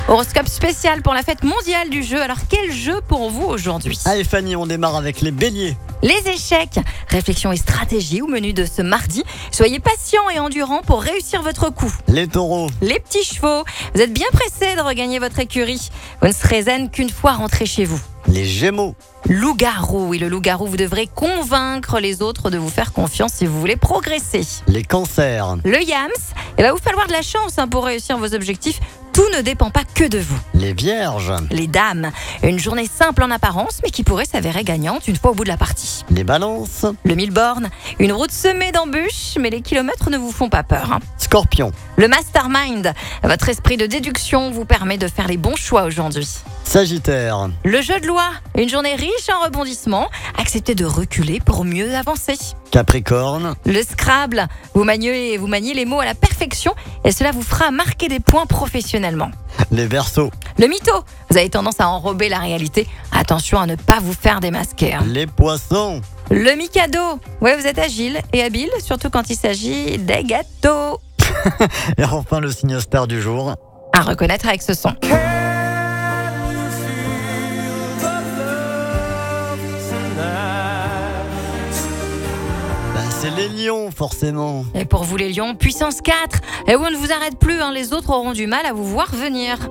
Horoscope spécial pour la fête mondiale du jeu. Alors quel jeu pour vous aujourd'hui? Allez Fanny, on démarre avec les béliers. Les échecs, réflexion et stratégie au menu de ce mardi. Soyez patient et endurant pour réussir votre coup. Les taureaux. Les petits chevaux, vous êtes bien pressés de regagner votre écurie. Vous ne serez zen qu'une fois rentré chez vous. Les gémeaux. Loup-garou, oui, le loup-garou, vous devrez convaincre les autres de vous faire confiance si vous voulez progresser. Les cancers. Le yams, il va vous falloir de la chance pour réussir vos objectifs. Tout ne dépend pas que de vous. Les vierges. Les dames, une journée simple en apparence, mais qui pourrait s'avérer gagnante une fois au bout de la partie. Les balances. Le mille-bornes, une route semée d'embûches, mais les kilomètres ne vous font pas peur. Scorpion. Le mastermind, votre esprit de déduction vous permet de faire les bons choix aujourd'hui. Sagittaire. Le jeu de loi, une journée riche en rebondissements, acceptez de reculer pour mieux avancer. Capricorne. Le Scrabble, vous maniez les mots à la perfection et cela vous fera marquer des points professionnellement. Les verseaux. Le mytho, vous avez tendance à enrober la réalité. Attention à ne pas vous faire démasquer. Les poissons. Le Mikado, ouais, vous êtes agile et habile, surtout quand il s'agit des gâteaux. Et enfin le signe star du jour. À reconnaître avec ce son. C'est les lions forcément. Et pour vous les lions, puissance 4. Et on ne vous arrête plus, les autres auront du mal à vous voir venir.